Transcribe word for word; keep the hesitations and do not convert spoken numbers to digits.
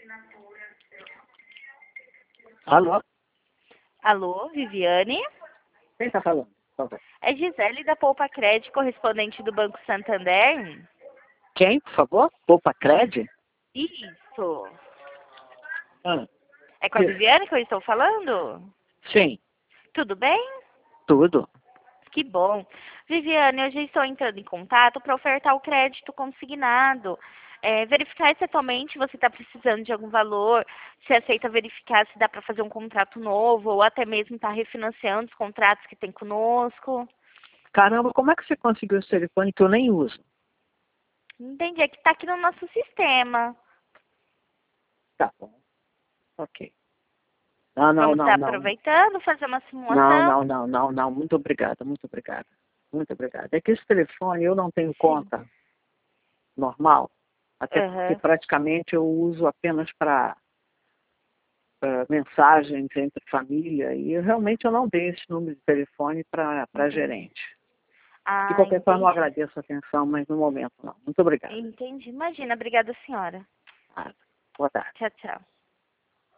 Alô? Alô, Viviane? Quem está falando? Por favor. É Gisele da Poupa Cred, correspondente do Banco Santander? Quem, por favor? Poupa Cred? Isso. Ah, É com a isso. Viviane que eu estou falando? Sim, Tudo bem? tudo. Que bom. Viviane, eu já estou entrando em contato para ofertar o crédito consignado. É, verificar se atualmente você está precisando de algum valor, se aceita verificar se dá para fazer um contrato novo ou até mesmo está refinanciando os contratos que tem conosco. Caramba, como é que você conseguiu esse telefone que eu nem uso? Entendi, é que está aqui no nosso sistema. Tá bom. Ok. Não, não, Vamos estar não, não. aproveitando, fazer uma Não, simulação. não, não, não, não. Muito obrigada, muito obrigada. Muito obrigada. É que esse telefone eu não tenho Sim. conta normal, até porque Aham. praticamente eu uso apenas para mensagens entre família e eu, realmente eu não dei esse número de telefone para Entendi. gerente. De Ah, qualquer forma, eu entendi. agradeço a atenção, mas no momento não. Muito obrigada. Entendi. Imagina, obrigada, senhora. Ah, boa tarde. Tchau, tchau.